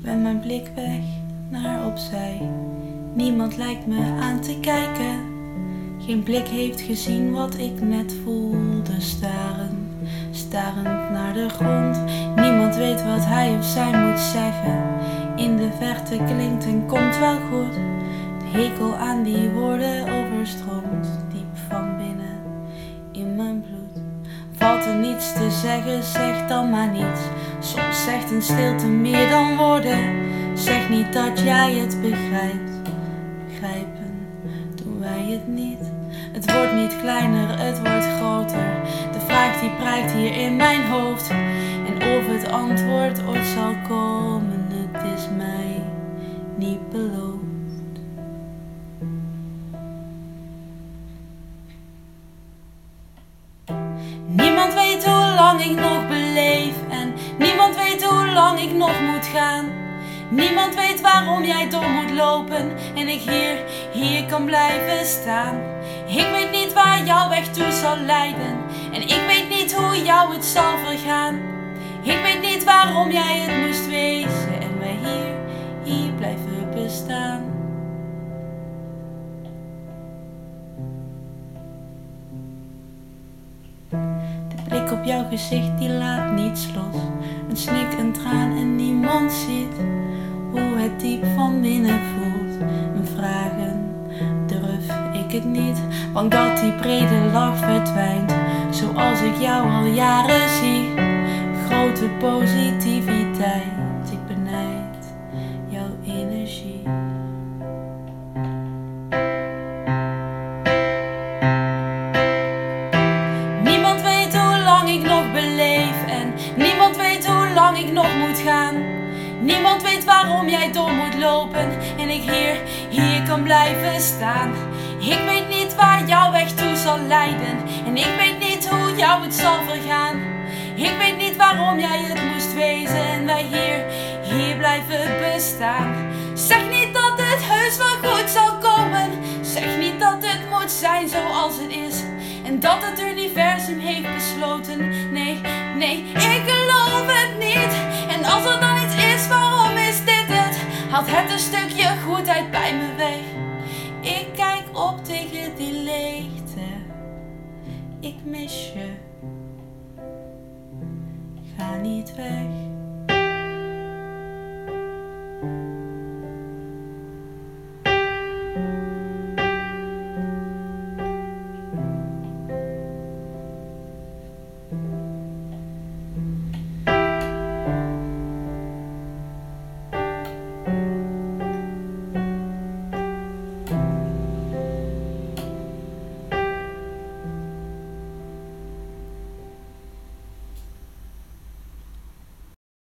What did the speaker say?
Wend mijn blik weg naar opzij. Niemand lijkt me aan te kijken. Geen blik heeft gezien wat ik net voelde. Starend naar de grond. Niemand weet wat hij of zij moet zeggen. In de verte klinkt en komt wel goed. De hekel aan die woorden overstroomt diep van binnen in mijn bloed. Valt er niets te zeggen, zeg dan maar niets. Soms zegt een stilte meer dan woorden. Zeg niet dat jij het begrijpt. Begrijpen doen wij het niet. Het wordt niet kleiner, het wordt groter. De vraag die prijkt hier in mijn hoofd. En of het antwoord ooit zal komen, het is mij niet beloofd. Niemand weet hoe lang ik nog beleef. En niemand weet hoe lang ik nog moet gaan. Niemand weet waarom jij door moet lopen. En ik hier kan blijven staan. Ik weet niet waar jouw weg toe zal leiden. En ik weet niet hoe jou het zal vergaan. Ik weet niet waarom jij het moest wezen. En wij hier blijven bestaan. De blik op jouw gezicht die laat niets los. Een snik, een traan en niemand ziet hoe het diep van binnen voelt. Een vragen durf ik het niet. Bang dat die brede lach verdwijnt. Zoals ik jou al jaren zie. Grote positiviteit. Ik benijd jouw energie. Niemand weet hoe lang ik nog beleef. En niemand weet hoe lang ik nog moet gaan. Niemand weet waarom jij door moet lopen. En ik hier kan blijven staan. Ik weet niet waar jouw weg toe zal leiden. En ik weet niet hoe jou het zal vergaan. Ik weet niet waarom jij het moest wezen. En wij hier blijven bestaan. Zeg niet dat het heus wel goed zal komen. Zeg niet dat het moet zijn zoals het is. En dat het universum heeft besloten. Nee, ik geloof het niet. En als er dan iets is, waarom is dit het? Haalt het een stukje goedheid bij me weg. Ik kijk op tegen die leegte. Ik mis je. Ga niet weg.